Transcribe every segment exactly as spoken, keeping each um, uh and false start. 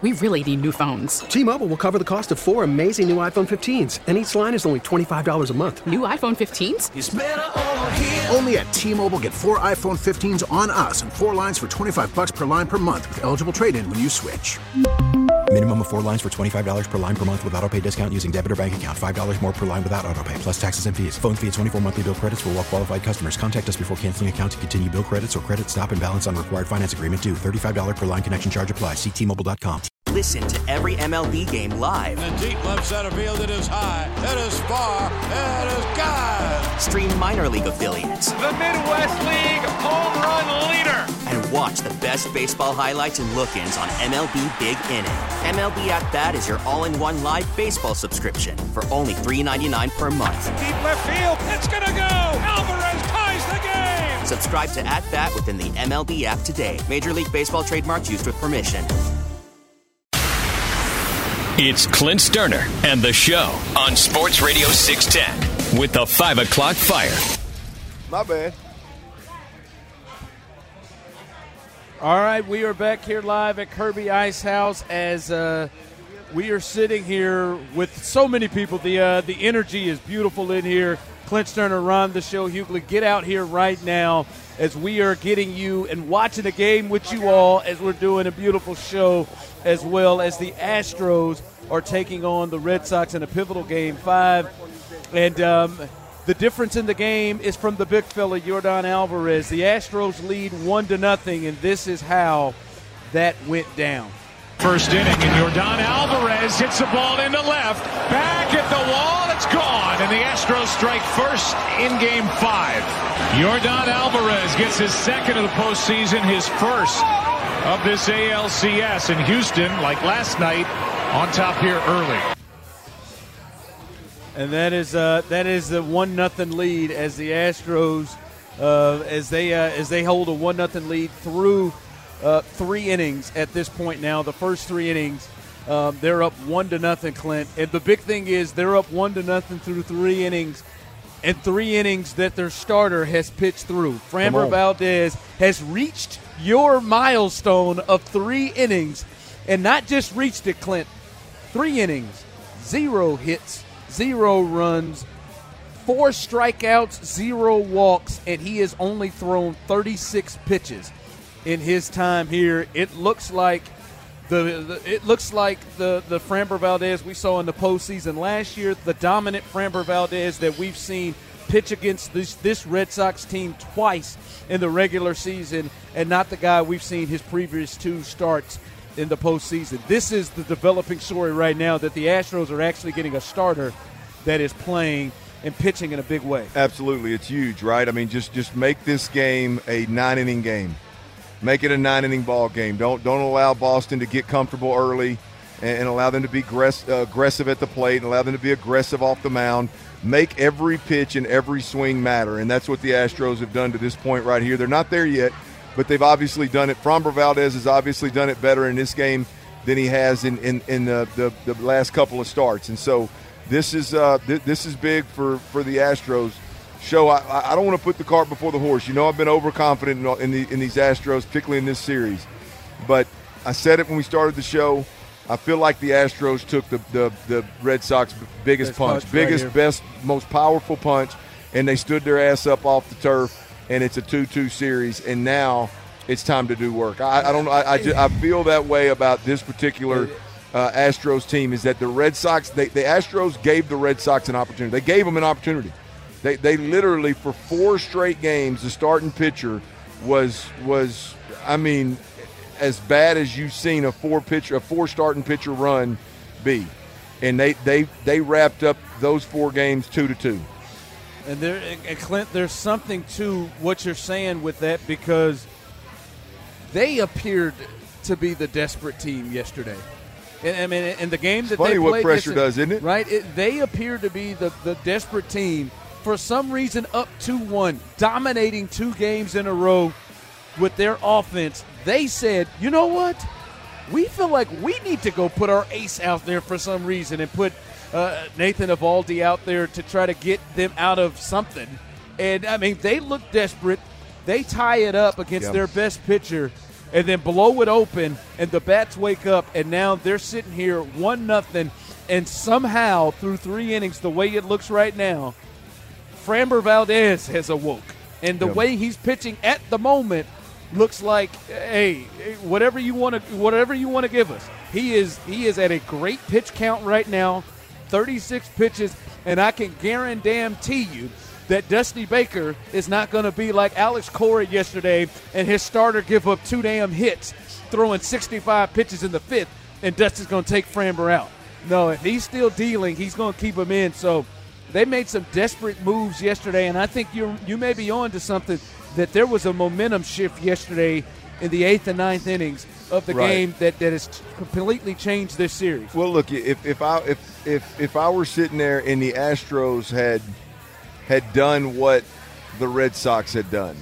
We really need new phones. T-Mobile will cover the cost of four amazing new iPhone fifteens, and each line is only twenty-five dollars a month. New iPhone fifteens? It's better over here. Only at T-Mobile, get four iPhone fifteens on us and four lines for twenty-five dollars per line per month with eligible trade-in when you switch. Minimum of four lines for twenty-five dollars per line per month with autopay discount using debit or bank account. five dollars more per line without autopay, plus taxes and fees. Phone fee at twenty-four monthly bill credits for well-qualified customers. Contact us before canceling account to continue bill credits or credit stop and balance on required finance agreement due. thirty-five dollars per line connection charge applies. See T Mobile dot com. Listen to every M L B game live. In the deep left center field, it is high, it is far, it is gone. Stream minor league affiliates. The Midwest League home run leader. And watch the best baseball highlights and look-ins on M L B Big Inning. M L B At Bat is your all-in-one live baseball subscription for only three dollars and ninety-nine cents per month. Deep left field, it's gonna go. Alvarez ties the game. Subscribe to At Bat within the M L B app today. Major League Baseball trademarks used with permission. It's Clint Sterner and the show on Sports Radio six ten with the five o'clock Fire. My bad. All right, we are back here live at Kirby Ice House as uh, we are sitting here with so many people. The uh, the energy is beautiful in here. Clint Sterner, Ron the Show, Hughley, get out here right now as we are getting you and watching the game with you all as we're doing a beautiful show as well as the Astros are taking on the Red Sox in a pivotal game five. And um, the difference in the game is from the big fella, Yordan Alvarez. The Astros lead one to nothing, and this is how that went down. First inning, and Yordan Alvarez hits the ball into left. Back at the wall, it's gone. And the Astros strike first in game five. Yordan Alvarez gets his second of the postseason, his first of this A L C S. And Houston, like last night, on top here early. And that is uh, that is the one nothing lead as the Astros uh, as they uh, as they hold a one nothing lead through uh, three innings at this point now. The first three innings, um, they're up one to nothing, Clint. And the big thing is they're up one to nothing through three innings, and three innings that their starter has pitched through. Framber Valdez has reached your milestone of three innings, and not just reached it, Clint. Three innings, zero hits, zero runs, four strikeouts, zero walks, and he has only thrown thirty-six pitches in his time here. It looks like the, the it looks like the the Framber Valdez we saw in the postseason last year, the dominant Framber Valdez that we've seen pitch against this this Red Sox team twice in the regular season, and not the guy we've seen his previous two starts in the postseason. This is the developing story right now, that the Astros are actually getting a starter that is playing and pitching in a big way. Absolutely. It's huge, right? I mean, just just make this game a nine-inning game. Make it a nine-inning ball game. Don't don't allow Boston to get comfortable early and, and allow them to be aggress- uh, aggressive at the plate and allow them to be aggressive off the mound. Make every pitch and every swing matter, and that's what the Astros have done to this point right here. They're not there yet, but they've obviously done it. Framber Valdez has obviously done it better in this game than he has in, in, in the, the, the last couple of starts. And so this is uh, th- this is big for, for the Astros. Show I, I don't want to put the cart before the horse. You know I've been overconfident in, in, the, in these Astros, particularly in this series. But I said it when we started the show. I feel like the Astros took the, the, the Red Sox biggest Best punch, punch biggest, right here. best, most powerful punch, and they stood their ass up off the turf. And it's a two two series, and now it's time to do work. I, I don't know. I, I, just, I feel that way about this particular uh, Astros team, is that the Red Sox, they, the Astros gave the Red Sox an opportunity. They gave them an opportunity. They they literally, for four straight games, the starting pitcher was, was I mean, as bad as you've seen a four pitcher, a four starting pitcher run be. And they, they, they wrapped up those four games two to two. And there, and Clint, there's something to what you're saying with that, because they appeared to be the desperate team yesterday. And I mean, in the game that it's funny they what played, pressure does, isn't it? Right? It, they appear to be the, the desperate team. For some reason, up two one, dominating two games in a row with their offense. They said, you know what? We feel like we need to go put our ace out there for some reason and put uh, Nathan Eovaldi out there to try to get them out of something. And, I mean, they look desperate. They tie it up against yep. their best pitcher. and then blow it open, and the bats wake up, and now they're sitting here one nothing, and somehow through three innings, the way it looks right now, Framber Valdez has awoke, and the yep. way he's pitching at the moment looks like, hey, whatever you want to, whatever you want to give us. He is he is at a great pitch count right now, thirty-six pitches, and I can guarantee you that Dusty Baker is not going to be like Alex Cora yesterday and his starter give up two damn hits, throwing sixty-five pitches in the fifth, and Dusty's going to take Framber out. No, if he's still dealing, he's going to keep him in. So they made some desperate moves yesterday, and I think you you may be on to something, that there was a momentum shift yesterday in the eighth and ninth innings of the right. game that, that has completely changed this series. Well, look, if if I if if if I were sitting there and the Astros had had done what the Red Sox had done,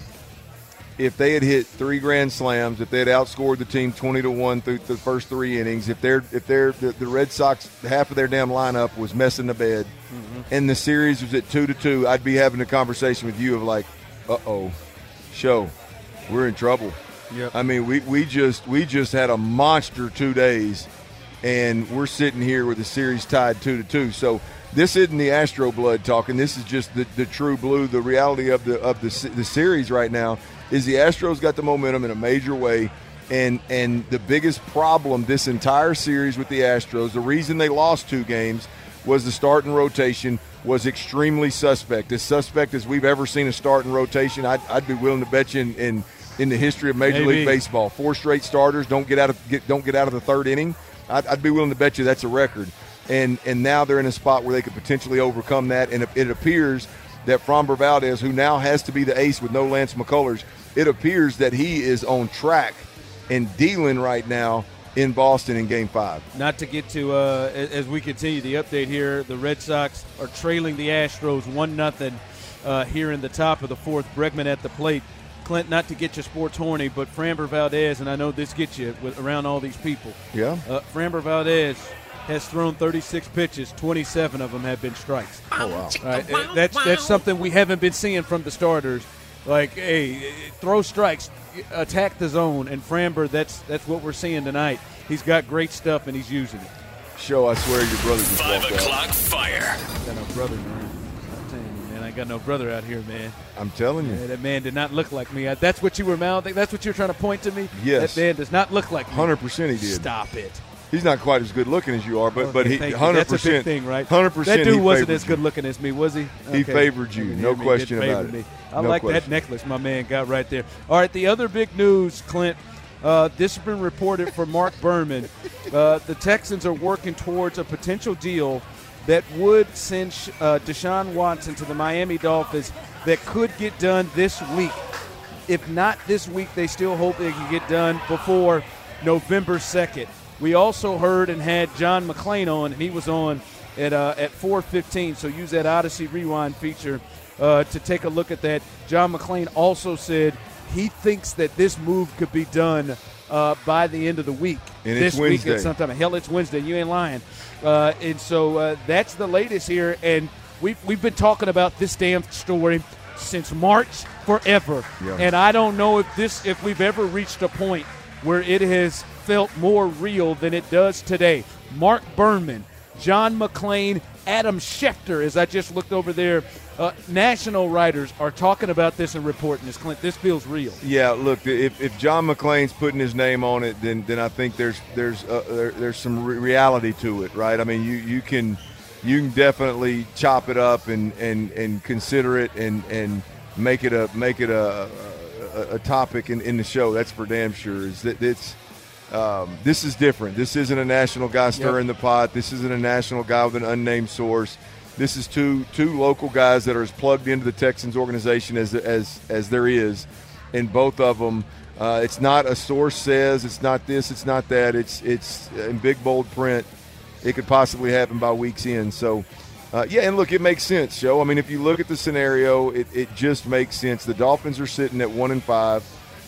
if they had hit three grand slams, if they had outscored the team twenty to one through the first three innings, if they're if they're the, the Red Sox, half of their damn lineup was messing the bed, mm-hmm. and the series was at two to two, I'd be having a conversation with you of like, uh oh, show, we're in trouble. Yep. I mean, we, we just we just had a monster two days, and we're sitting here with the series tied two to two. So this isn't the Astro blood talking. This is just the, the true blue. The reality of the of the the series right now is the Astros got the momentum in a major way, and and the biggest problem this entire series with the Astros, the reason they lost two games, was the starting rotation was extremely suspect. As suspect as we've ever seen a starting rotation. I'd, I'd be willing to bet you in. in in the history of Major Maybe. League Baseball. Four straight starters don't get out of get, don't get out of the third inning. I'd, I'd be willing to bet you that's a record. And and now they're in a spot where they could potentially overcome that. And it, it appears that Framber Valdez, who now has to be the ace with no Lance McCullers, it appears that he is on track and dealing right now in Boston in Game Five. Not to get to uh, as we continue the update here, the Red Sox are trailing the Astros one nothing uh, here in the top of the fourth. Bregman at the plate. Clint, not to get you sports horny, but Framber Valdez, and I know this gets you with, around all these people. Yeah. Uh, Framber Valdez has thrown thirty-six pitches. twenty-seven of them have been strikes. Oh, wow. All right, that's, that's something we haven't been seeing from the starters. Like, hey, throw strikes, attack the zone, and Framber, that's that's what we're seeing tonight. He's got great stuff, and he's using it. Show, I swear your brother just Five walked o'clock out. fire. Got no brother, man. I'm telling you, man. I got no brother out here, man. I'm telling you. Yeah, that man did not look like me. I, that's what you were mouthing? That's what you were trying to point to me? Yes. That man does not look like me. one hundred percent he did. Stop it. He's not quite as good looking as you are, but Okay, but he thank you. one hundred percent. That's a big thing, right? one hundred percent That dude he wasn't favored as good you. looking as me, was he? He Okay. favored you, I can no hear me. He question did about favor it. me. I No like that question. necklace my man got right there. All right, the other big news, Clint, uh, this has been reported from Mark Berman. Uh, the Texans are working towards a potential deal that would send uh, Deshaun Watson to the Miami Dolphins that could get done this week. If not this week, they still hope they can get done before November second. We also heard and had John McClain on, and he was on at uh, at four fifteen, so use that Odyssey Rewind feature uh, to take a look at that. John McClain also said he thinks that this move could be done uh, by the end of the week. And this it's week Wednesday. at sometime. Hell, it's Wednesday. You ain't lying. Uh, and so uh, that's the latest here, and we've, we've been talking about this damn story since March forever. Yeah. And I don't know if this if we've ever reached a point where it has felt more real than it does today. Mark Berman, John McClain, Adam Schefter, as I just looked over there, uh, national writers are talking about this and reporting this. Clint, this feels real. Yeah, look, if, if John McClain's putting his name on it, then then I think there's there's uh, there, there's some re- reality to it, right? I mean, you, you can you can definitely chop it up and, and, and consider it and, and make it a make it a a, a topic in, in the show. That's for damn sure. Is that it's um, this is different. This isn't a national guy stirring yep. the pot. This isn't a national guy with an unnamed source. This is two two local guys that are as plugged into the Texans organization as as as there is, and both of them. Uh, it's not a source says. It's not this. It's not that. It's it's in big bold print. It could possibly happen by week's end. So, uh, yeah, and look, it makes sense, Joe. I mean, if you look at the scenario, it, it just makes sense. The Dolphins are sitting at one and five.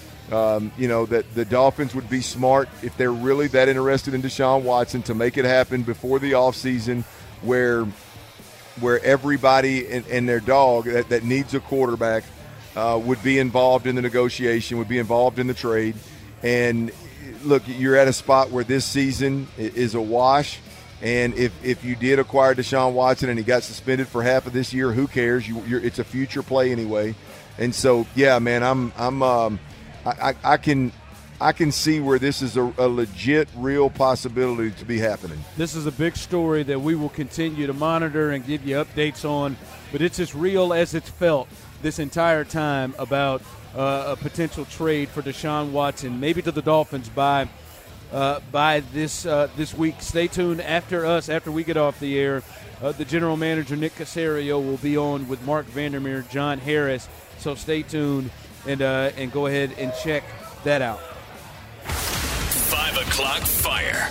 Um, you know, that the Dolphins would be smart if they're really that interested in Deshaun Watson to make it happen before the offseason where where everybody and, and their dog that, that needs a quarterback uh, would be involved in the negotiation, would be involved in the trade. And look, you're at a spot where this season is a wash. And if, if you did acquire Deshaun Watson and he got suspended for half of this year, who cares? You, you're, it's a future play anyway. And so, yeah, man, I'm I'm um, I, I, I can I can see where this is a, a legit, real possibility to be happening. This is a big story that we will continue to monitor and give you updates on. But it's as real as it's felt this entire time about uh, a potential trade for Deshaun Watson, maybe to the Dolphins by. Uh, by this uh, this week. Stay tuned after us, after we get off the air. Uh, the general manager, Nick Caserio, will be on with Mark Vandermeer, John Harris. So stay tuned and uh, and go ahead and check that out. Five o'clock fire.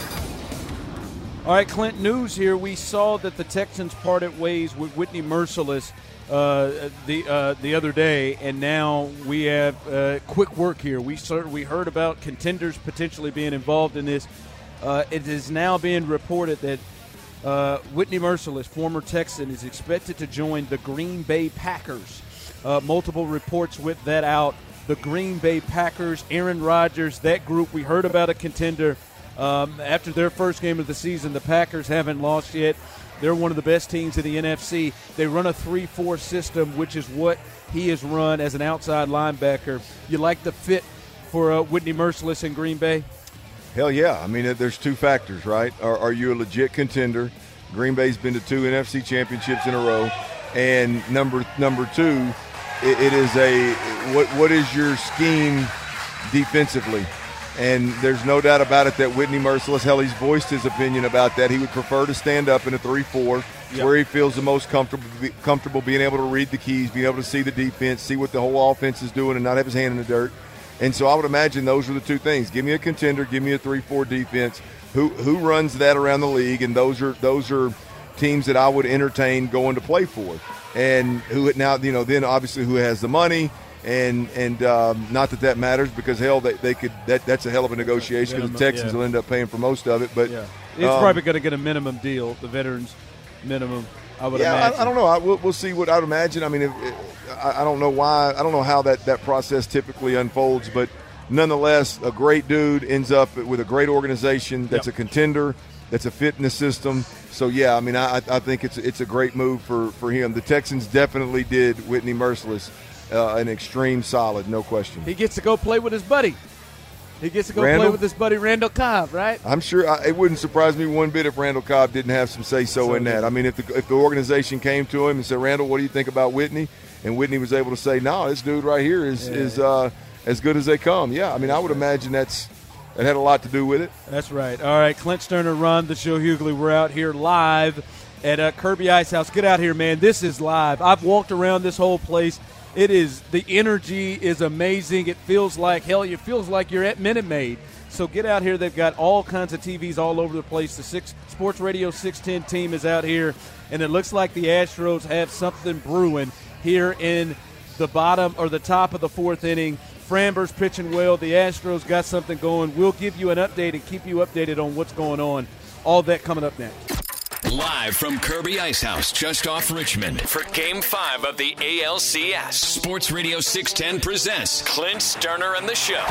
All right, Clint, news here. We saw that the Texans parted ways with Whitney Mercilus uh, the uh, the other day, and now we have uh, quick work here. We sort we heard about contenders potentially being involved in this. Uh, it is now being reported that uh, Whitney Mercilus, former Texan, is expected to join the Green Bay Packers. Uh, multiple reports with that out. The Green Bay Packers, Aaron Rodgers, that group. We heard about a contender. Um, after their first game of the season, the Packers haven't lost yet. They're one of the best teams in the N F C. They run a three four system, which is what he has run as an outside linebacker. You like the fit for uh, Whitney Mercilus in Green Bay? Hell yeah. I mean, there's two factors, right? Are, are you a legit contender? Green Bay's been to two N F C championships in a row. And number number two, it, it is a what what is your scheme defensively? And there's no doubt about it that Whitney Mercilus, hell, he's voiced his opinion about that. He would prefer to stand up in a three four, yep. where he feels the most comfortable comfortable being able to read the keys, being able to see the defense, see what the whole offense is doing, and not have his hand in the dirt. And so I would imagine those are the two things. Give me a contender, give me a three four defense. Who who runs that around the league? And those are those are teams that I would entertain going to play for. And who now, you know, then obviously who has the money. And and um, not that that matters because, hell, they, they could that that's a hell of a negotiation because the Texans yeah. will end up paying for most of it. But yeah. It's um, probably going to get a minimum deal, the veterans minimum, I would yeah, imagine. I, I don't know. I, we'll, we'll see what I would imagine. I mean, if, I, I don't know why. I don't know how that, that process typically unfolds. But nonetheless, a great dude ends up with a great organization that's yep. a contender, that's a fit in the system. So, yeah, I mean, I, I think it's, it's a great move for, for him. The Texans definitely did Whitney Mercilus Uh, an extreme solid, no question. He gets to go play with his buddy. He gets to go Randall? play with his buddy Randall Cobb, right? I'm sure I, it wouldn't surprise me one bit if Randall Cobb didn't have some say-so so in that. I mean, if the, if the organization came to him and said, Randall, what do you think about Whitney? And Whitney was able to say, no, this dude right here is, yeah. is uh, as good as they come. Yeah, I mean, I would imagine that's that had a lot to do with it. That's right. All right, Clint Sterner, Ron, the show Hughley. We're out here live at uh, Kirby Ice House. Get out here, man. This is live. I've walked around this whole place. It is, the energy is amazing. It feels like, hell, it feels like you're at Minute Maid. So get out here. They've got all kinds of T Vs all over the place. The six, Sports Radio six ten team is out here, and it looks like the Astros have something brewing here in the bottom or the top of the fourth inning. Framber's pitching well. The Astros got something going. We'll give you an update and keep you updated on what's going on. All that coming up next. Live from Kirby Ice House, just off Richmond, for Game five of the A L C S. Sports Radio six ten presents Clint Sterner and the Show.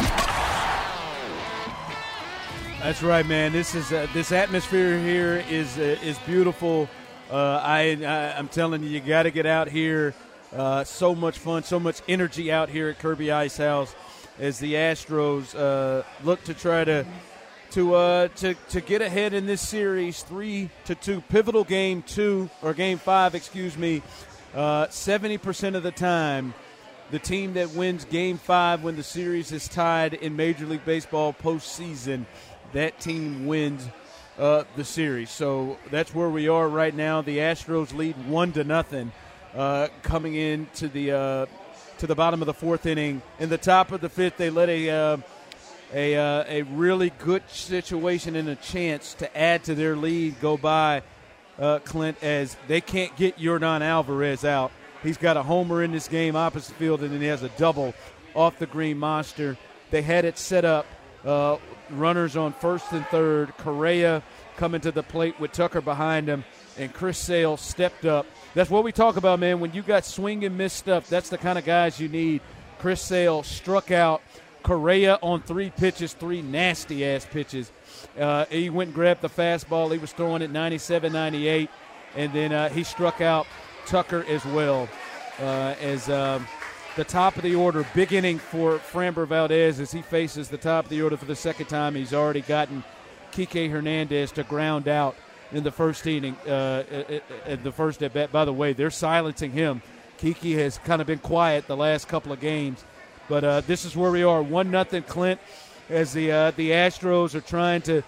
That's right, man. This is uh, this atmosphere here is uh, is beautiful. Uh, I, I I'm telling you, you got to get out here. Uh, so much fun, so much energy out here at Kirby Ice House as the Astros uh, look to try to. To uh to, to get ahead in this series, three to two, pivotal game two or game five, excuse me. Uh, seventy percent of the time, the team that wins game five when the series is tied in Major League Baseball postseason, that team wins uh, the series. So that's where we are right now. The Astros lead one to nothing, uh, coming into the uh, to the bottom of the fourth inning. In the top of the fifth, they let a. Uh, A uh, a really good situation and a chance to add to their lead go by, uh, Clint, as they can't get Yordan Alvarez out. He's got a homer in this game opposite field, and then he has a double off the green monster. They had it set up, uh, runners on first and third. Correa coming to the plate with Tucker behind him, and Chris Sale stepped up. That's what we talk about, man. When you got swing and miss stuff, that's the kind of guys you need. Chris Sale struck out Correa on three pitches, three nasty-ass pitches. Uh, he went and grabbed the fastball. He was throwing at ninety-seven, ninety-eight, and then uh, he struck out Tucker as well. Uh, as um, the top of the order, big inning for Framber Valdez as he faces the top of the order for the second time. He's already gotten Kike Hernandez to ground out in the first inning, uh, at the first at bat. By the way, they're silencing him. Kike has kind of been quiet the last couple of games. But uh, this is where we are, one nothing Clint, as the uh, the Astros are trying to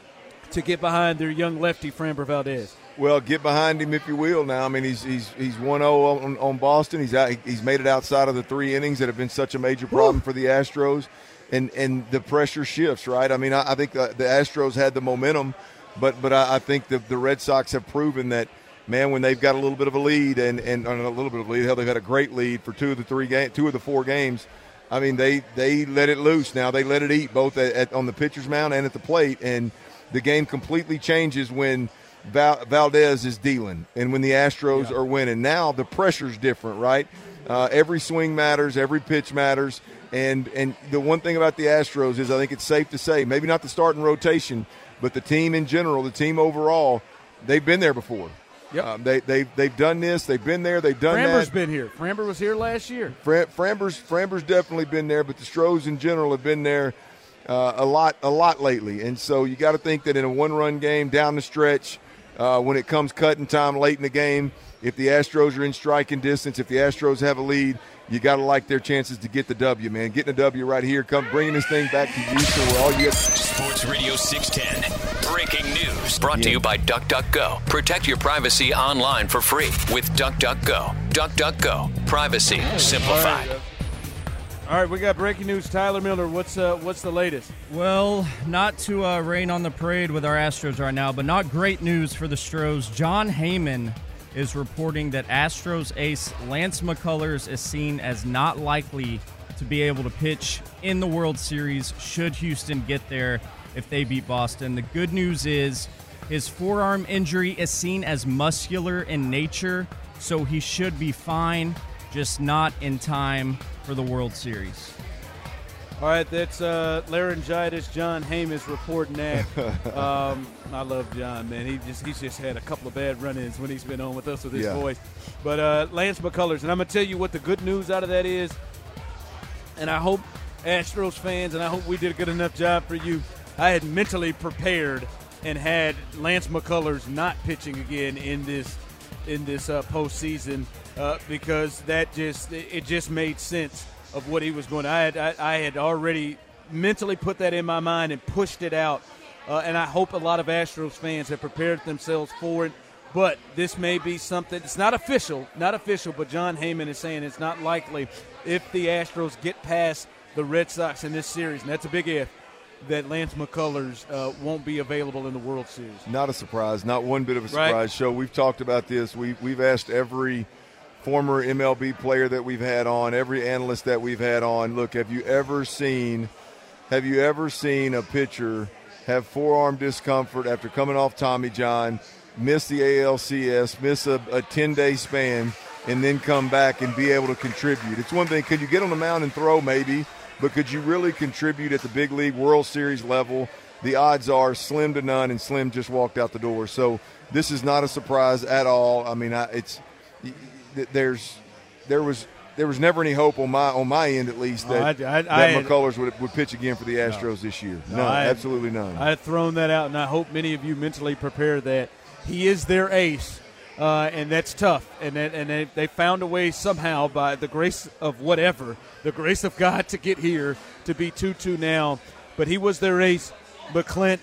to get behind their young lefty, Framber Valdez. Well, get behind him if you will now. I mean, he's he's he's one oh on, on Boston. He's out, he's made it outside of the three innings that have been such a major problem Woo. for the Astros, and and the pressure shifts, right? I mean, I, I think the, the Astros had the momentum, but but I, I think the, the Red Sox have proven that, man, when they've got a little bit of a lead and and a little bit of a lead, hell, they've had a great lead for two of the three game, two of the four games. I mean, they, they let it loose. Now they let it eat both at, at, on the pitcher's mound and at the plate, and the game completely changes when Val, Valdez is dealing and when the Astros yeah. are winning. Now the pressure's different, right? Uh, every swing matters, every pitch matters, and and the one thing about the Astros is I think it's safe to say, maybe not the starting rotation, but the team in general, the team overall, they've been there before. Yep. Um, they, they've, they've done this. They've been there. They've done Framber's that. been here. Framber was here last year. Fra- Framber's, Framber's definitely been there, but the Stros in general have been there uh, a lot a lot lately. And so you got to think that in a one-run game down the stretch, uh, when it comes cutting time late in the game, if the Astros are in striking distance, if the Astros have a lead, you got to like their chances to get the W, man. Getting a W right here, come bringing this thing back to Houston where all you get. Sports Radio six ten, breaking news. Brought yeah. to you by DuckDuckGo. Protect your privacy online for free with DuckDuckGo. DuckDuckGo. Privacy simplified. All right, uh, all right, we got breaking news. Tyler Miller, what's uh, what's the latest? Well, not to uh, rain on the parade with our Astros right now, but not great news for the Stros. Jon Heyman is reporting that Astros ace Lance McCullers is seen as not likely to be able to pitch in the World Series should Houston get there if they beat Boston. The good news is his forearm injury is seen as muscular in nature, so he should be fine, just not in time for the World Series. All right, that's uh, laryngitis. Jon Heyman's reporting that. Um, I love John, man. He just he's just had a couple of bad run-ins when he's been on with us with his yeah. voice. But uh, Lance McCullers, and I'm going to tell you what the good news out of that is, and I hope Astros fans, and I hope we did a good enough job for you. I had mentally prepared and had Lance McCullers not pitching again in this in this uh, postseason uh, because that just it just made sense of what he was going to. I had, I, I had already mentally put that in my mind and pushed it out, uh, and I hope a lot of Astros fans have prepared themselves for it. But this may be something – it's not official, not official, but Jon Heyman is saying it's not likely if the Astros get past the Red Sox in this series, and that's a big if, that Lance McCullers uh, won't be available in the World Series. Not a surprise, not one bit of a surprise. Right? Show. We've talked about this. We, we've asked every – former M L B player that we've had on, every analyst that we've had on, look, have you ever seen have you ever seen a pitcher have forearm discomfort after coming off Tommy John, miss the A L C S, miss a, a ten-day span, and then come back and be able to contribute? It's one thing, could you get on the mound and throw? Maybe, but could you really contribute at the big league World Series level? The odds are slim to none, and Slim just walked out the door. So this is not a surprise at all. I mean, I, it's – There's, there was, there was never any hope on my on my end, at least, that, oh, I, I, that I McCullers had, would would pitch again for the Astros no, this year. None, no, I had, absolutely none. I had thrown that out, and I hope many of you mentally prepare that he is their ace, uh, and that's tough. And that, and they, they found a way somehow, by the grace of whatever, the grace of God, to get here to be two two now. But he was their ace. But Clint,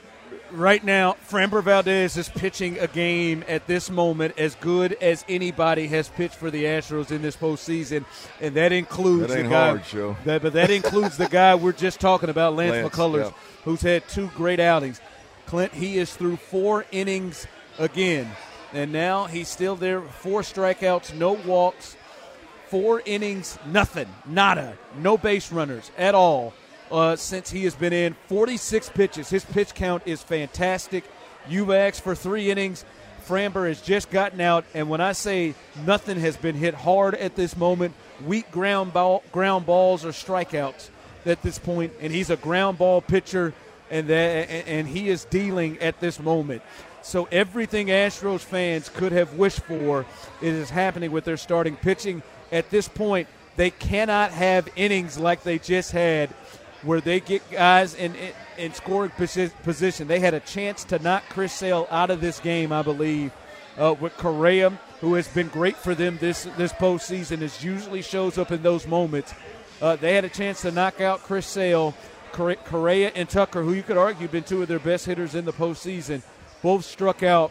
right now, Framber Valdez is pitching a game at this moment as good as anybody has pitched for the Astros in this postseason, and that includes that ain't the guy. Hard, Joe. That, but that includes the guy we're just talking about, Lance, Lance McCullers, yep. who's had two great outings. Clint, he is through four innings again, and now he's still there. Four strikeouts, no walks, four innings, nothing, nada, no base runners at all. Uh, since he has been in, forty-six pitches. His pitch count is fantastic. You've asked for three innings. Framber has just gotten out, and when I say nothing has been hit hard at this moment, weak ground ball, ground balls or strikeouts at this point, and he's a ground ball pitcher, and that, and he is dealing at this moment. So everything Astros fans could have wished for is happening with their starting pitching. At this point, they cannot have innings like they just had where they get guys in, in, in scoring position. They had a chance to knock Chris Sale out of this game, I believe, uh, with Correa, who has been great for them this, this postseason, is usually shows up in those moments. Uh, they had a chance to knock out Chris Sale. Correa and Tucker, who you could argue been two of their best hitters in the postseason, both struck out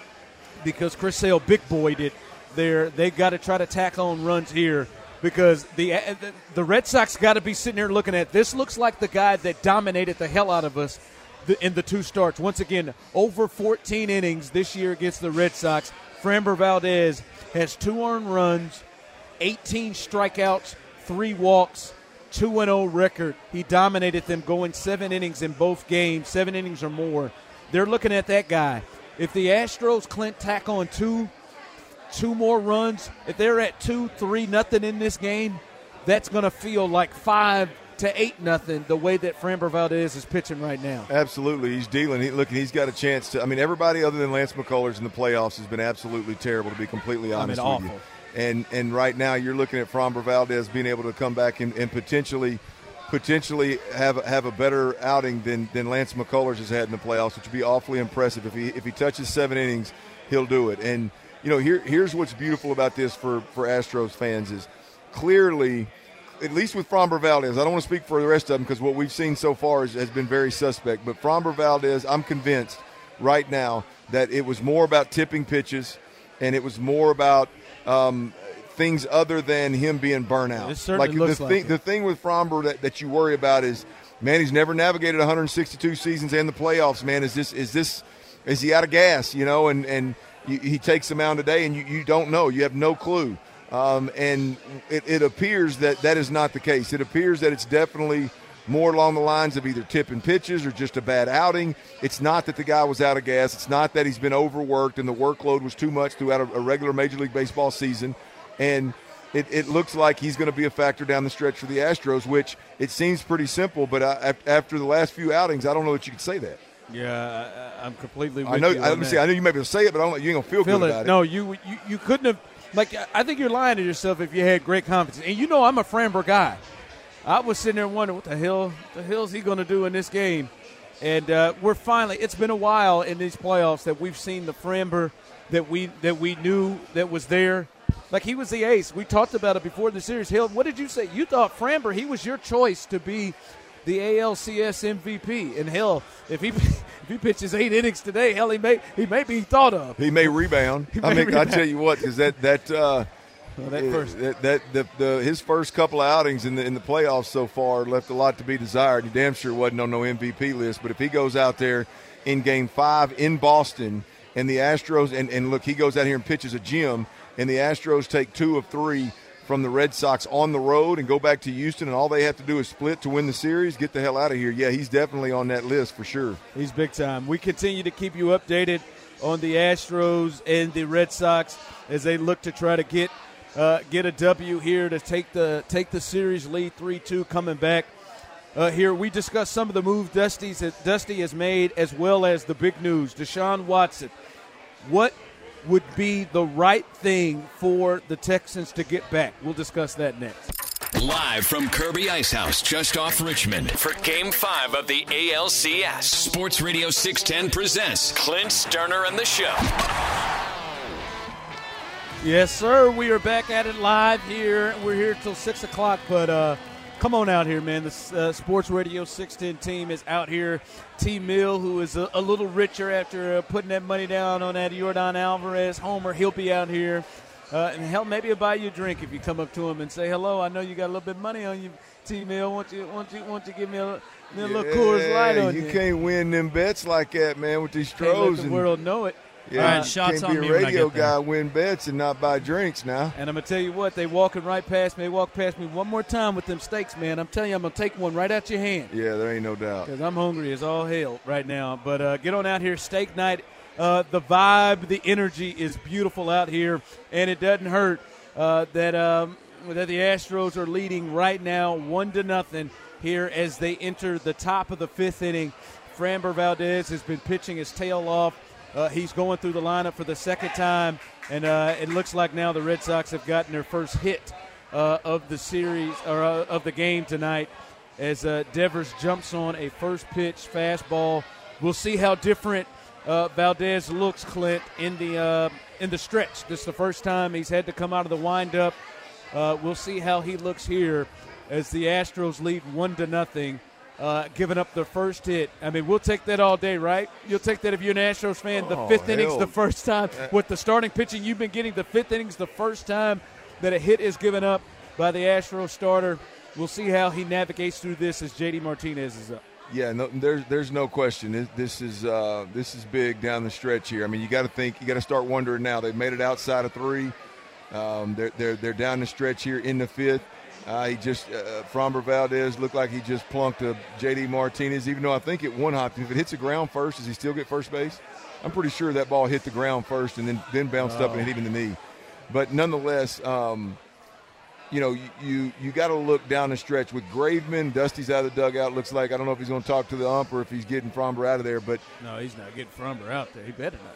because Chris Sale big boyed it there. They've got to try to tack on runs here because the the, the Red Sox got to be sitting here looking at this. Looks like the guy that dominated the hell out of us in the two starts. Once again, over fourteen innings this year against the Red Sox. Framber Valdez has two earned runs, eighteen strikeouts, three walks, two and oh record. He dominated them going seven innings in both games, seven innings or more. They're looking at that guy. If the Astros, Clint, tack on two, two more runs, if they're at two, three, nothing in this game, that's going to feel like five to eight nothing the way that Framber Valdez is pitching right now. Absolutely. He's dealing. He, look, he's got a chance to – I mean, everybody other than Lance McCullers in the playoffs has been absolutely terrible, to be completely honest I mean, with awful. you. And and right now you're looking at Framber Valdez being able to come back and, and potentially – potentially have have a better outing than, than Lance McCullers has had in the playoffs, which would be awfully impressive. If he if he touches seven innings, he'll do it. And, you know, here here's what's beautiful about this for, for Astros fans is clearly, at least with Framber Valdez, I don't want to speak for the rest of them because what we've seen so far is, has been very suspect, but Framber Valdez, I'm convinced right now that it was more about tipping pitches and it was more about um, – things other than him being burnt out. It certainly like looks the like thing, it. the thing with Framber that, that you worry about is, man, he's never navigated one hundred sixty-two seasons and the playoffs. Man, is this is this is he out of gas? You know, and and you, he takes them out today, and you, you don't know, you have no clue. Um, and it, it appears that that is not the case. It appears that it's definitely more along the lines of either tipping pitches or just a bad outing. It's not that the guy was out of gas. It's not that he's been overworked and the workload was too much throughout a, a regular Major League Baseball season. And it, it looks like he's going to be a factor down the stretch for the Astros, which it seems pretty simple. But I, after the last few outings, I don't know that you could say that. Yeah, I, I'm completely with I know. you on Let me see. I know you may be able to say it, but I don't. You ain't gonna feel, feel good it. about No, it. you, you you couldn't have. Like, I think you're lying to yourself if you had great confidence. And you know, I'm a Framber guy. I was sitting there wondering what the hell, the hell is he going to do in this game? And uh, we're finally. It's been a while in these playoffs that we've seen the Framber that we that we knew that was there. Like, he was the ace. We talked about it before the series. Hill, what did you say? You thought Framber, he was your choice to be the A L C S M V P. And, hell, if he if he pitches eight innings today, hell, he may he may be thought of. He may rebound. He I may mean, rebound. I tell you what, because that that, uh, well, that first that, that the, the his first couple of outings in the in the playoffs so far left a lot to be desired. He damn sure wasn't on no M V P list. But if he goes out there in Game Five in Boston and the Astros and, and look, he goes out here and pitches a gem. And the Astros take two of three from the Red Sox on the road and go back to Houston, and all they have to do is split to win the series, get the hell out of here. Yeah, he's definitely on that list for sure. He's big time. We continue to keep you updated on the Astros and the Red Sox as they look to try to get uh, get a W here to take the take the series lead three two coming back. Uh, here we discuss some of the moves Dusty's, Dusty has made as well as the big news. Deshaun Watson, what would be the right thing for the Texans to get back? We'll discuss that next. Live from Kirby Ice House, just off Richmond, for Game five of the A L C S. Sports Radio six ten presents Clint Sterner and the Show. Yes, sir. We are back at it live here. We're here till six o'clock, but uh, come on out here, man. The uh, Sports Radio six ten team is out here. T. Mill, who is a, a little richer after uh, putting that money down on that Yordan Alvarez homer, he'll be out here. Uh, and hell, maybe he'll buy you a drink if you come up to him and say, hello, I know you got a little bit of money on you, T. Mill. Won't you, won't you, won't you give me a, me a little yeah, Coors Light on you? You can't win them bets like that, man, with these Can't let Stros. the world know it. Yeah, All right, shots can't on be me a when I radio get there. guy, win bets, and not buy drinks now. And I'm going to tell you what, they walking right past me. They walk past me one more time with them steaks, man. I'm telling you, I'm going to take one right out your hand. Yeah, there ain't no doubt. Because I'm hungry as all hell right now. But uh, get on out here, steak night. Uh, the vibe, the energy is beautiful out here, and it doesn't hurt uh, that um, that the Astros are leading right now, one to nothing here as they enter the top of the fifth inning. Framber Valdez has been pitching his tail off. Uh, he's going through the lineup for the second time, and uh, it looks like now the Red Sox have gotten their first hit uh, of the series or uh, of the game tonight as uh, Devers jumps on a first pitch fastball. We'll see how different uh, Valdez looks, Clint, in the uh, in the stretch. This is the first time he's had to come out of the windup. Uh, we'll see how he looks here as the Astros lead one to nothing. Uh, giving up the first hit. I mean, we'll take that all day, right? You'll take that if you're an Astros fan. The oh, fifth hell. inning's the first time. With the starting pitching you've been getting, the fifth inning's the first time that a hit is given up by the Astros starter. We'll see how he navigates through this as J D Martinez is up. Yeah, no, there's there's no question. This, this is uh, this is big down the stretch here. I mean, you got to think, you got to start wondering now. They've made it outside of three. Um, they're they're they're down the stretch here in the fifth. Uh, he just uh, Framber Valdez looked like he just plunked a J D Martinez, even though I think it one hopped. If it hits the ground first, does he still get first base? I'm pretty sure that ball hit the ground first and then then bounced oh. up and hit him in the knee. But nonetheless, um, you know, you you, you got to look down the stretch with Graveman. Dusty's out of the dugout. Looks like I don't know if he's going to talk to the ump or if he's getting Framber out of there. But no, he's not getting Framber out there. He better not.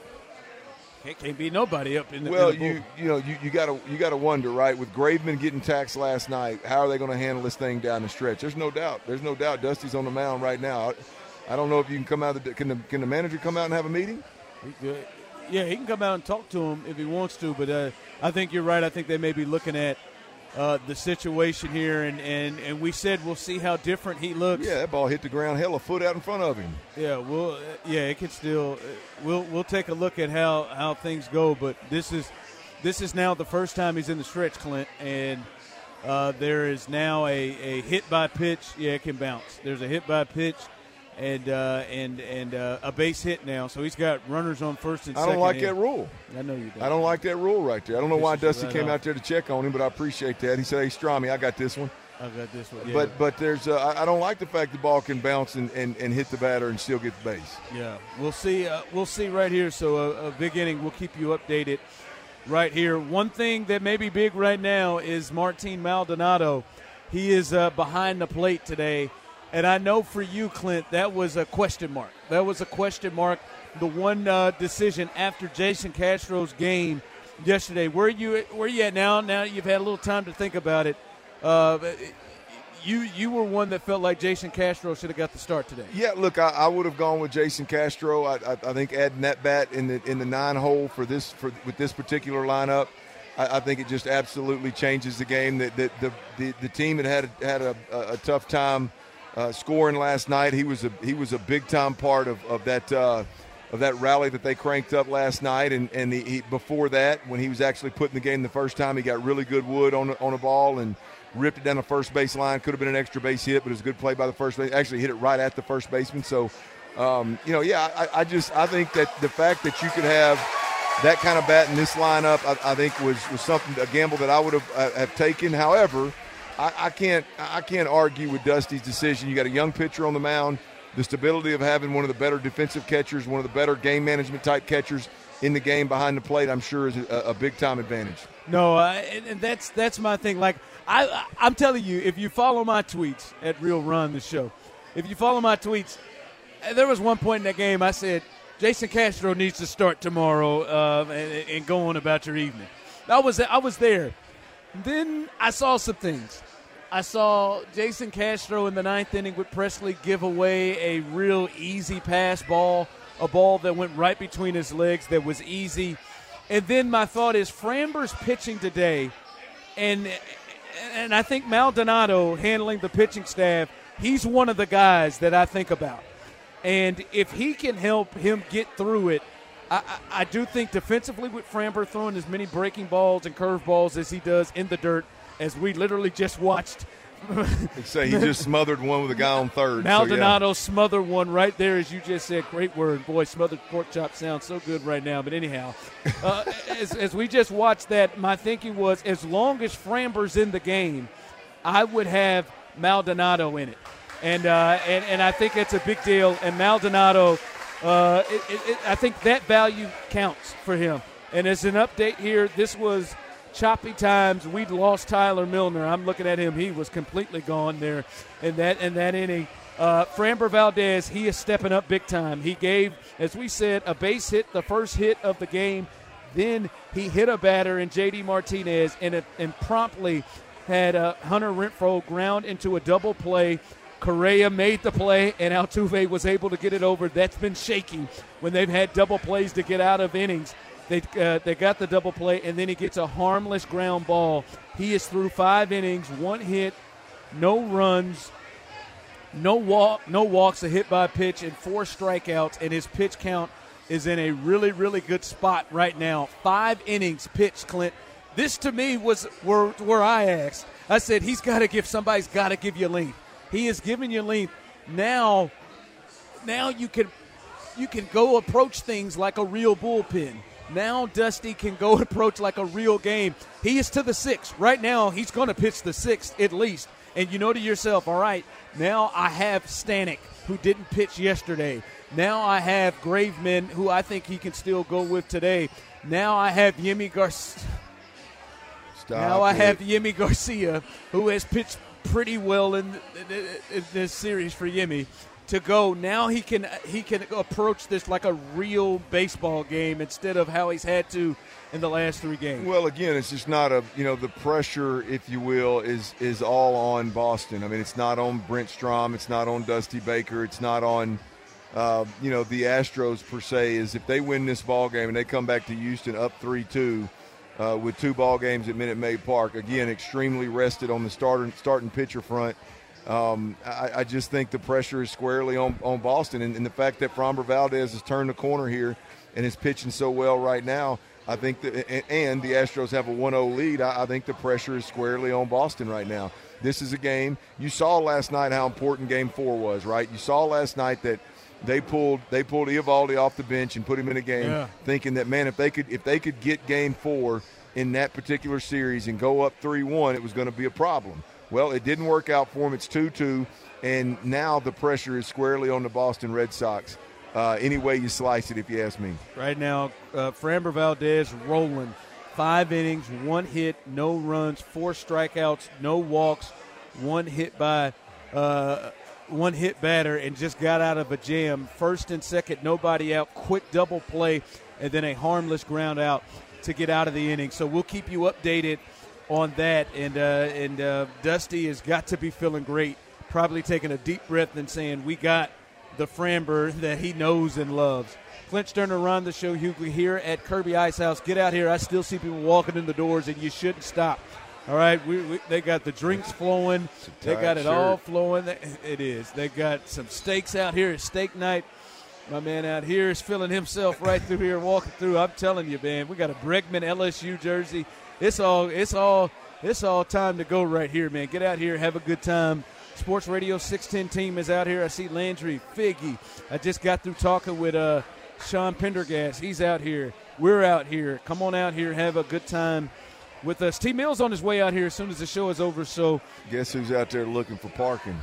It can't be nobody up in the well. in the you you know you, you gotta you gotta wonder, right? With Graveman getting taxed last night, how are they going to handle this thing down the stretch? There's no doubt. There's no doubt. Dusty's on the mound right now. I, I don't know if you can come out. The, can the can the manager come out and have a meeting? He could. Yeah, he can come out and talk to him if he wants to. But uh, I think you're right. I think they may be looking at uh, the situation here, and, and, and we said we'll see how different he looks. Yeah, that ball hit the ground, hell, a foot out in front of him. Yeah, well, yeah, it can still. We'll we'll take a look at how, how things go, but this is this is now the first time he's in the stretch, Clint, and uh, there is now a, a hit by pitch. Yeah, it can bounce. There's a hit by pitch, and uh, and and uh, a base hit now. So he's got runners on first and I second. don't like in. that rule. I know you don't. I don't like that rule right there. I don't know This why is Dusty right came off. out there to check on him, but I appreciate that. He said, "Hey, Strami, I got this one." I got this one. Yeah. But but there's uh, I I don't like the fact the ball can bounce and, and, and hit the batter and still get the base. Yeah, we'll see. Uh, we'll see right here. So a, a big inning. We'll keep you updated right here. One thing that may be big right now is Martin Maldonado. He is uh, behind the plate today, and I know for you, Clint, that was a question mark. That was a question mark. The one uh, decision after Jason Castro's game yesterday. Where are you? Where are you at now? Now you've had a little time to think about it. Uh, you you were one that felt like Jason Castro should have got the start today. Yeah, look, I, I would have gone with Jason Castro. I, I, I think adding that bat in the in the nine hole for this for with this particular lineup, I, I think it just absolutely changes the game. That the, the the the team had had a, had a, a tough time uh, scoring last night. He was a he was a big time part of of that. Uh, of that rally that they cranked up last night, and, and he, he, before that, when he was actually put in the game the first time, he got really good wood on, on a ball and ripped it down the first base line. Could have been an extra base hit, but it was a good play by the first base. Actually hit it right at the first baseman. So, um, you know, yeah, I, I just I think that the fact that you could have that kind of bat in this lineup, I, I think was, was something, a gamble that I would have uh, have taken. However, I, I can't I can't argue with Dusty's decision. You got a young pitcher on the mound. The stability of having one of the better defensive catchers, one of the better game management type catchers in the game behind the plate, I'm sure is a, a big time advantage. No, uh, and, and that's that's my thing. Like I, I'm telling you, if you follow my tweets at Real Run the show, if you follow my tweets, there was one point in that game I said Jason Castro needs to start tomorrow uh, and, and go on about your evening. I was I was there. Then I saw some things. I saw Jason Castro in the ninth inning with Presley give away a real easy pass ball, a ball that went right between his legs that was easy. And then my thought is Framber's pitching today, and and I think Maldonado handling the pitching staff, he's one of the guys that I think about. And if he can help him get through it, I, I, I do think defensively with Framber throwing as many breaking balls and curveballs as he does in the dirt, as we literally just watched. They say he just smothered one with a guy on third. Maldonado so, yeah. smothered one right there, as you just said. Great word. Boy, smothered pork chop sounds so good right now. But anyhow, uh, as, as we just watched that, my thinking was as long as Framber's in the game, I would have Maldonado in it. And uh, and, and I think that's a big deal. And Maldonado, uh, it, it, it, I think that value counts for him. And as an update here, this was choppy times. We'd lost Tyler Milner. I'm looking at him. He was completely gone there in that, in that inning. Uh, Framber Valdez, he is stepping up big time. He gave, as we said, a base hit, the first hit of the game. Then he hit a batter in J D Martinez and, it, and promptly had uh, Hunter Renfroe ground into a double play. Correa made the play, and Altuve was able to get it over. That's been shaky when they've had double plays to get out of innings. They uh, they got the double play, and then he gets a harmless ground ball. He is through five innings, one hit, no runs, no walk, no walks, a hit by pitch, and four strikeouts, and his pitch count is in a really, really good spot right now. Five innings pitched, Clint. This, to me, was where, where I asked. I said, he's got to give – somebody's got to give you length. He is giving you length. Now, now you can you can go approach things like a real bullpen. Now Dusty can go approach like a real game. He is to the sixth. Right now, he's going to pitch the sixth at least. And you know to yourself, all right, now I have Stanek, who didn't pitch yesterday. Now I have Graveman, who I think he can still go with today. Now I have Yimi Garcia. Stop now I it. have Yimi Garcia, who has pitched pretty well in, in, in this series for Yimi to go. Now he can he can approach this like a real baseball game instead of how he's had to in the last three games. Well, again, it's just not a, you know, the pressure, if you will, is is all on Boston. I mean, it's not on Brent Strom. It's not on Dusty Baker. It's not on, uh, you know, the Astros per se. Is if they win this ball game and they come back to Houston up three two, Uh, with two ball games at Minute Maid Park. Again, extremely rested on the starter, starting pitcher front. Um, I, I just think the pressure is squarely on, on Boston. And, and the fact that Framber Valdez has turned the corner here and is pitching so well right now, I think that, and, and the Astros have a one oh lead, I, I think the pressure is squarely on Boston right now. This is a game. You saw last night how important game four was, right? You saw last night that They pulled they pulled Eovaldi off the bench and put him in a game, yeah. thinking that, man, if they could if they could get game four in that particular series and go up three one, it was going to be a problem. Well, it didn't work out for him. It's two two, and now the pressure is squarely on the Boston Red Sox. Uh, any way you slice it, if you ask me. Right now, uh, Framber Valdez rolling. Five innings, one hit, no runs, four strikeouts, no walks, one hit by uh, – one hit batter, and just got out of a jam. First and second, nobody out. Quick double play, and then a harmless ground out to get out of the inning. So we'll keep you updated on that. And uh, and uh, Dusty has got to be feeling great, probably taking a deep breath and saying, we got the Framber that he knows and loves. Clint Sterner, Ron the Show, Hughley here at Kirby Ice House. Get out here. I still see people walking in the doors, and you shouldn't stop. All right, we, we, they got the drinks flowing. They got it shirt. all flowing. It is. They got some steaks out here at steak night. My man out here is feeling himself right through here, walking through. I'm telling you, man, we got a Bregman L S U jersey. It's all, it's all, it's all time to go right here, man. Get out here, have a good time. Sports Radio six ten team is out here. I see Landry, Figgy. I just got through talking with uh, Sean Pendergast. He's out here. We're out here. Come on out here, have a good time with us. T. Mills on his way out here as soon as the show is over. So guess who's out there looking for parking?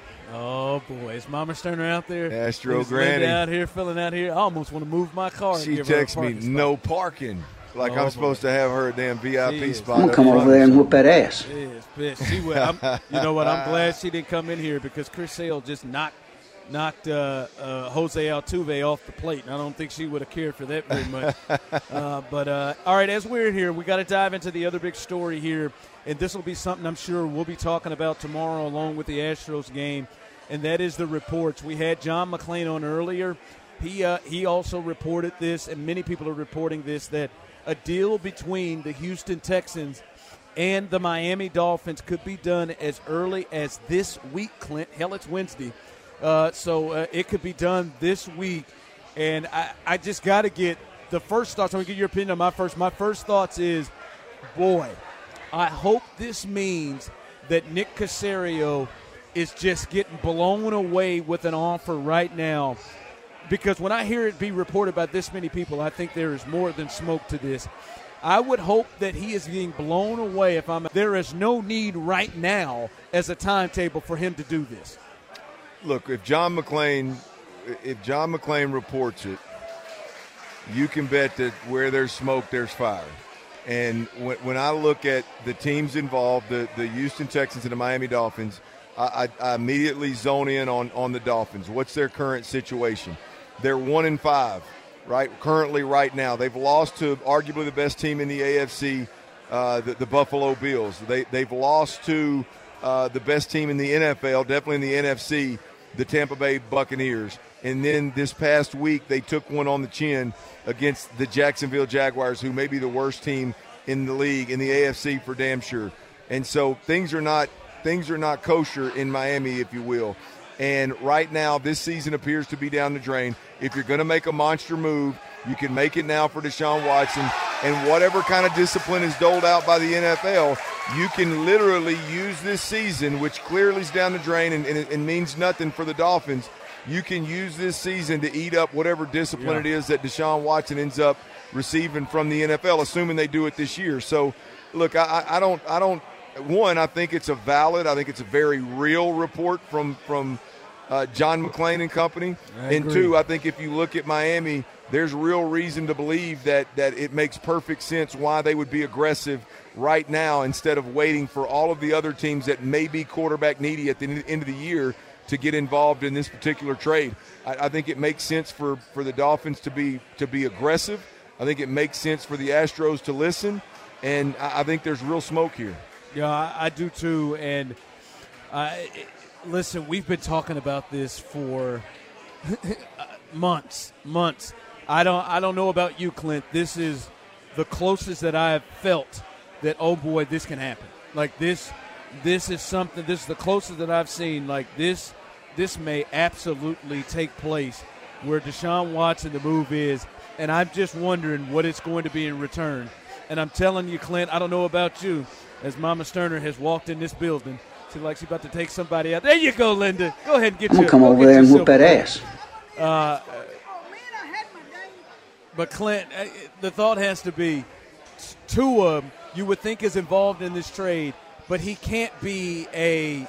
Oh boy, is Mama Sterner out there? Astro Is Granny Linda out here, filling out here. I almost want to move my car. And She give her a texts me parking spot. no parking, like Oh, I'm boy. supposed to have her a damn V I P She is. spot. I'm gonna up come front over or there and something. whoop that ass. She is pissed. She would. I'm, you know what? I'm glad she didn't come in here because Chris Sale just knocked knocked uh, uh, Jose Altuve off the plate, and I don't think she would have cared for that very much. uh, but uh, all right, as we're here, we got to dive into the other big story here, and this will be something I'm sure we'll be talking about tomorrow along with the Astros game, and that is the reports. We had John McClain on earlier. He uh, he also reported this, and many people are reporting this, that a deal between the Houston Texans and the Miami Dolphins could be done as early as this week, Clint. Hell, it's Wednesday. Uh, so uh, it could be done this week. And I, I just got to get the first thoughts. I'm going to get your opinion on my first. My first thoughts is, boy, I hope this means that Nick Caserio is just getting blown away with an offer right now. Because when I hear it be reported by this many people, I think there is more than smoke to this. I would hope that he is being blown away. If I'm, there is no need right now as a timetable for him to do this. Look, if John McClain, if John McClain reports it, you can bet that where there's smoke, there's fire. And when, when I look at the teams involved, the, the Houston Texans and the Miami Dolphins, I, I, I immediately zone in on, on the Dolphins. What's their current situation? They're one and five, right? Currently, right now, they've lost to arguably the best team in the A F C, uh, the, the Buffalo Bills. They they've lost to uh, the best team in the N F L, definitely in the N F C, the Tampa Bay Buccaneers. And then this past week, they took one on the chin against the Jacksonville Jaguars, who may be the worst team in the league, in the A F C for damn sure. And so things are not things are not kosher in Miami, if you will. And right now, this season appears to be down the drain. If you're going to make a monster move, you can make it now for Deshaun Watson. And whatever kind of discipline is doled out by the N F L, you can literally use this season, which clearly is down the drain and, and, and means nothing for the Dolphins. You can use this season to eat up whatever discipline yeah. it is that Deshaun Watson ends up receiving from the N F L, assuming they do it this year. So, look, I, I don't – I don't. One, I think it's a valid, I think it's a very real report from from uh, John McClain and company. And two, I think if you look at Miami, there's real reason to believe that that it makes perfect sense why they would be aggressive right now instead of waiting for all of the other teams that may be quarterback needy at the end of the year to get involved in this particular trade. I, I think it makes sense for, for the Dolphins to be to be aggressive. I think it makes sense for the Astros to listen, and I, I think there's real smoke here. Yeah, I, I do too. And uh, listen, we've been talking about this for months, months. I don't, I don't know about you, Clint. This is the closest that I have felt that, oh boy, this can happen. Like this, this is something. This is the closest that I've seen. Like this, this may absolutely take place. Where Deshaun Watson, the move is, and I'm just wondering what it's going to be in return. And I'm telling you, Clint, I don't know about you. As Mama Sterner has walked in this building, she like she's about to take somebody out. There you go, Linda. Go ahead and get I'm your. Come over there and whoop that ass. Uh, but Clint, the thought has to be, Tua, you would think is involved in this trade, but he can't be a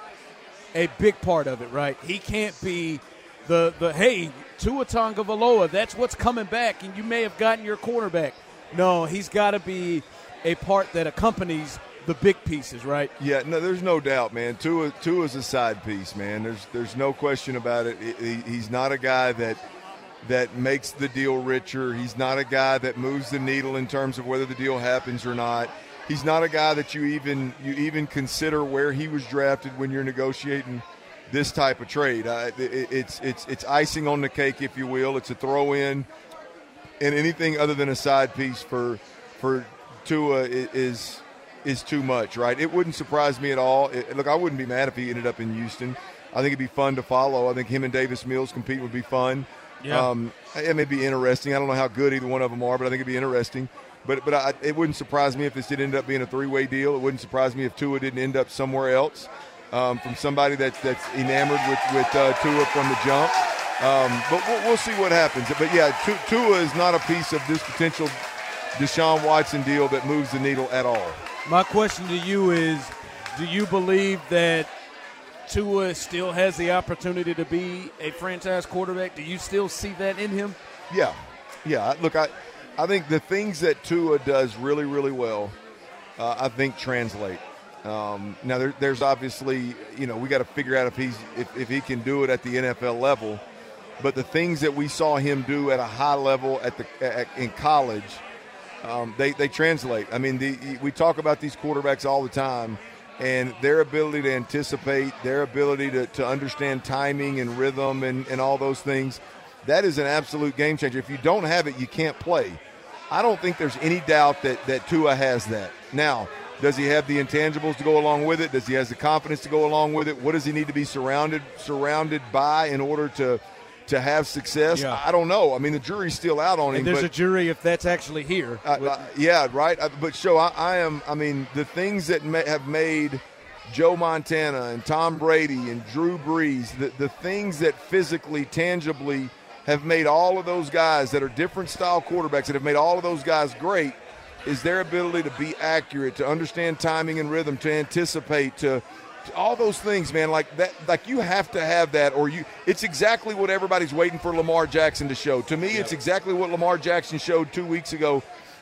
a big part of it, right? He can't be the the hey Tua Tagovailoa. That's what's coming back, and you may have gotten your quarterback. No, he's got to be a part that accompanies the big pieces, right? Yeah, no, there's no doubt, man. Tua, Tua's a side piece, man. There's there's no question about it. He, he's not a guy that that makes the deal richer. He's not a guy that moves the needle in terms of whether the deal happens or not. He's not a guy that you even you even consider where he was drafted when you're negotiating this type of trade. Uh, it, it's it's it's icing on the cake, if you will. It's a throw in, and anything other than a side piece for for. Tua is is too much, right? It wouldn't surprise me at all. It, look, I wouldn't be mad if he ended up in Houston. I think it'd be fun to follow. I think him and Davis Mills compete would be fun. Yeah. Um, it may be interesting. I don't know how good either one of them are, but I think it'd be interesting. But but I, it wouldn't surprise me if this did end up being a three-way deal. It wouldn't surprise me if Tua didn't end up somewhere else um, from somebody that's that's enamored with with uh, Tua from the jump. Um, but we'll, we'll see what happens. But yeah, Tua is not a piece of this potential Deshaun Watson deal that moves the needle at all. My question to you is, do you believe that Tua still has the opportunity to be a franchise quarterback? Do you still see that in him? Yeah. Yeah. Look, I, I think the things that Tua does really, really well, uh, I think translate. Um, now, there, there's obviously, you know, we got to figure out if he's if, if he can do it at the N F L level. But the things that we saw him do at a high level at the at, in college – Um, they, they translate. I mean, the, we talk about these quarterbacks all the time, and their ability to anticipate, their ability to, to understand timing and rhythm and, and all those things, that is an absolute game changer. If you don't have it, you can't play. I don't think there's any doubt that, that Tua has that. Now, does he have the intangibles to go along with it? Does he have the confidence to go along with it? What does he need to be surrounded surrounded by in order to – to have success? Yeah. I don't know. I mean, the jury's still out on him. And there's but, a jury if that's actually here. Uh, uh, yeah, right. Uh, but, Sho, I, I am – I mean, the things that may have made Joe Montana and Tom Brady and Drew Brees, the, the things that physically, tangibly have made all of those guys that are different style quarterbacks that have made all of those guys great is their ability to be accurate, to understand timing and rhythm, to anticipate, to – all those things, man, like that, like you have to have that, or you. It's exactly what everybody's waiting for Lamar Jackson to show. To me, yep. It's exactly what Lamar Jackson showed two weeks ago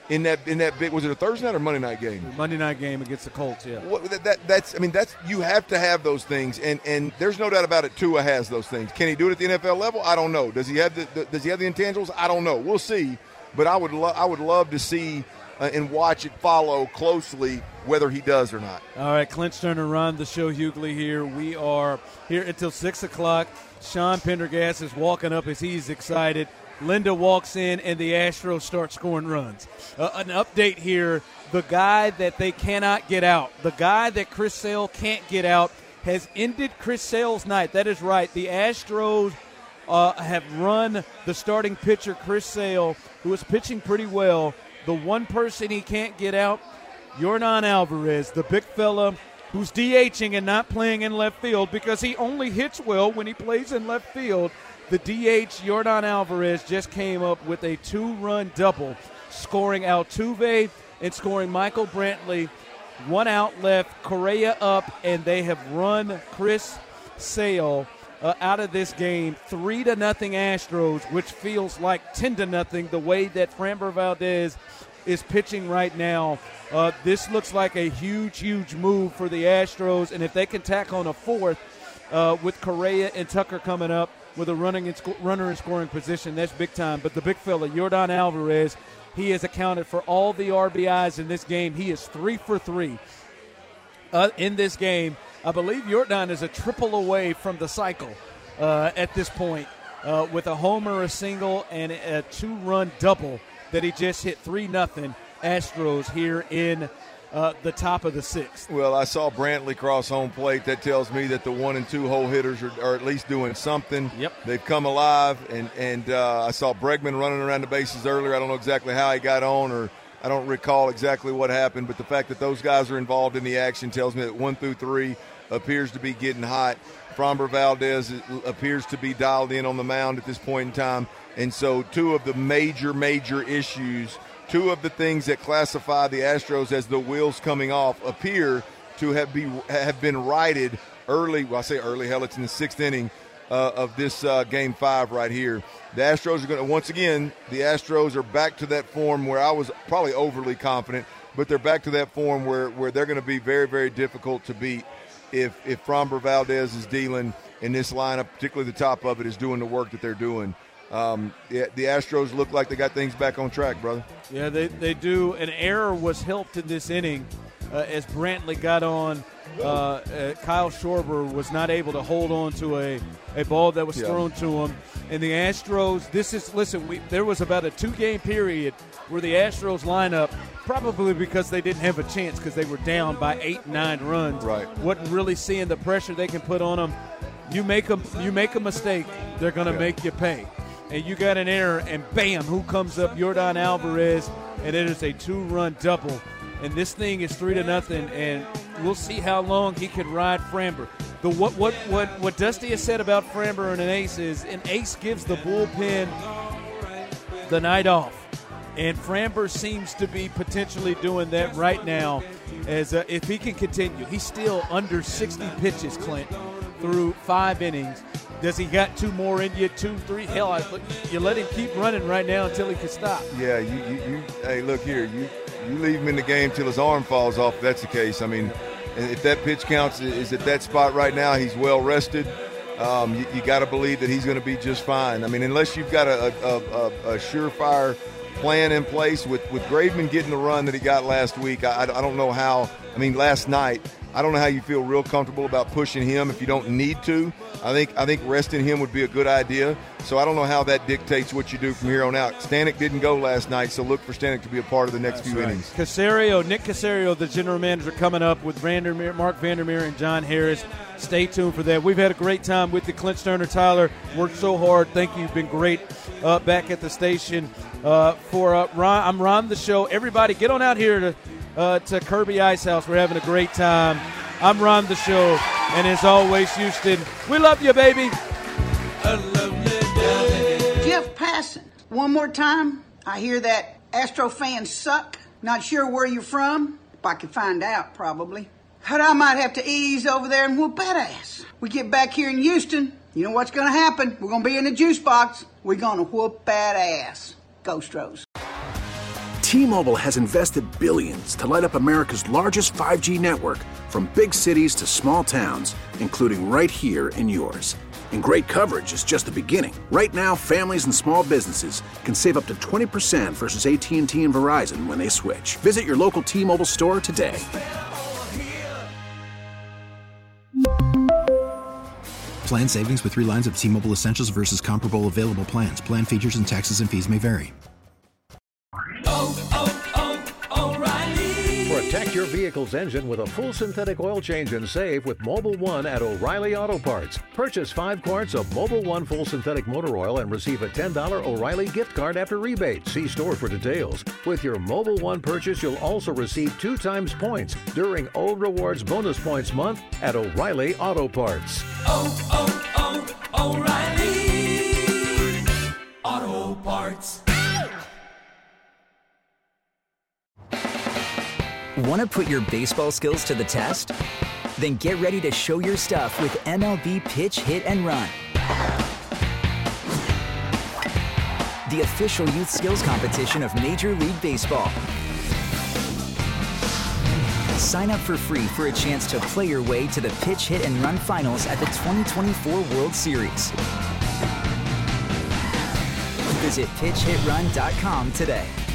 in that in that big, was it a Thursday night or Monday night game? Monday night game against the Colts, yeah. What, that, that that's I mean that's you have to have those things, and, and there's no doubt about it. Tua has those things. Can he do it at the N F L level? I don't know. Does he have the, the does he have the intangibles? I don't know. We'll see. But I would lo- I would love to see uh, and watch it follow closely whether he does or not. All right, Clint Sterner, Ron the Show Hughley here. We are here until six o'clock. Sean Pendergast is walking up as he's excited. Linda walks in, and the Astros start scoring runs. Uh, an update here, the guy that they cannot get out, the guy that Chris Sale can't get out, has ended Chris Sale's night. That is right. The Astros uh, have run the starting pitcher, Chris Sale, who is pitching pretty well. The one person he can't get out, Yordan Alvarez, the big fella who's DHing and not playing in left field because he only hits well when he plays in left field. The D H, Yordan Alvarez, just came up with a two-run double, scoring Altuve and scoring Michael Brantley. One out left, Correa up, and they have run Chris Sale uh, out of this game. Three to nothing Astros, which feels like ten to nothing the way that Framber Valdez is pitching right now. Uh, this looks like a huge, huge move for the Astros, and if they can tack on a fourth uh, with Correa and Tucker coming up, with a running and sco- runner in scoring position, that's big time. But the big fella, Yordan Alvarez, he has accounted for all the R B Is in this game. He is three for three uh, in this game. I believe Yordan is a triple away from the cycle uh, at this point uh, with a homer, a single, and a two-run double that he just hit three nothing Astros here in Uh, the top of the sixth. Well, I saw Brantley cross home plate. That tells me that the one and two hole hitters are, are at least doing something. Yep. They've come alive, and, and uh, I saw Bregman running around the bases earlier. I don't know exactly how he got on, or I don't recall exactly what happened, but the fact that those guys are involved in the action tells me that one through three appears to be getting hot. Framber Valdez appears to be dialed in on the mound at this point in time, and so two of the major, major issues – Two of the things that classify the Astros as the wheels coming off appear to have be have been righted early. Well, I say early. Hell, it's in the sixth inning uh, of this uh, game five right here. The Astros are going to once again. The Astros are back to that form where I was probably overly confident, but they're back to that form where where they're going to be very, very difficult to beat if if Framber Valdez is dealing in this lineup, particularly the top of it, is doing the work that they're doing. Um, the, the Astros look like they got things back on track, brother. Yeah, they, they do. An error was helped in this inning uh, as Brantley got on. Uh, uh, Kyle Schwarber was not able to hold on to a, a ball that was yeah. thrown to him. And the Astros, this is, listen, we, there was about a two-game period where the Astros lineup, probably because they didn't have a chance because they were down by eight, nine runs, right. wasn't really seeing the pressure they can put on them. You make a, you make a mistake, they're going to yeah. make you pay. And you got an error, and bam, who comes up? Yordan Alvarez, and it is a two-run double. And this thing is three to nothing, and we'll see how long he can ride Framber. The what what what what Dusty has said about Framber and an ace is an ace gives the bullpen the night off, and Framber seems to be potentially doing that right now. As uh, if he can continue, he's still under sixty pitches, Clint, through five innings. Does he got two more in you, two, three? Hell, I, you let him keep running right now until he can stop. Yeah, you, you, you hey, look here. You you leave him in the game till his arm falls off if that's the case. I mean, if that pitch counts is at that spot right now, he's well rested. Um, you you got to believe that he's going to be just fine. I mean, unless you've got a, a, a, a surefire plan in place with, with Graveman getting the run that he got last week, I, I don't know how – I mean, last night – I don't know how you feel real comfortable about pushing him if you don't need to. I think I think resting him would be a good idea. So I don't know how that dictates what you do from here on out. Stanek didn't go last night, so look for Stanek to be a part of the next That's few right. innings. Casario, Nick Casario, the general manager, coming up with Vandermeer, Mark Vandermeer and John Harris. Stay tuned for that. We've had a great time with you, Clint Sterner. Tyler, worked so hard. Thank you. You've been great uh, back at the station. Uh, for uh, Ron, I'm Ron the Show. Everybody, get on out here to uh, to Kirby Ice House. We're having a great time. I'm Ron the Show, and as always, Houston, we love you, baby. Jeff Passan, one more time. I hear that Astro fans suck. Not sure where you're from. If I could find out, probably. But I might have to ease over there and whoop that ass. We get back here in Houston, you know what's going to happen. We're going to be in the juice box. We're going to whoop that ass. Go Stros. T-Mobile has invested billions to light up America's largest five G network, from big cities to small towns, including right here in yours. And great coverage is just the beginning. Right now, families and small businesses can save up to twenty percent versus A T and T and Verizon when they switch. Visit your local T-Mobile store today. Plan savings with three lines of T-Mobile Essentials versus comparable available plans. Plan features and taxes and fees may vary. Protect your vehicle's engine with a full synthetic oil change and save with Mobil one at O'Reilly Auto Parts. Purchase five quarts of Mobil one full synthetic motor oil and receive a ten dollars O'Reilly gift card after rebate. See store for details. With your Mobil one purchase, you'll also receive two times points during O Rewards Bonus Points Month at O'Reilly Auto Parts. Oh, oh, oh, O'Reilly Auto Parts. Want to put your baseball skills to the test? Then get ready to show your stuff with M L B Pitch, Hit, and Run. The official youth skills competition of Major League Baseball. Sign up for free for a chance to play your way to the Pitch, Hit, and Run finals at the twenty twenty-four World Series. Visit pitch hit run dot com today.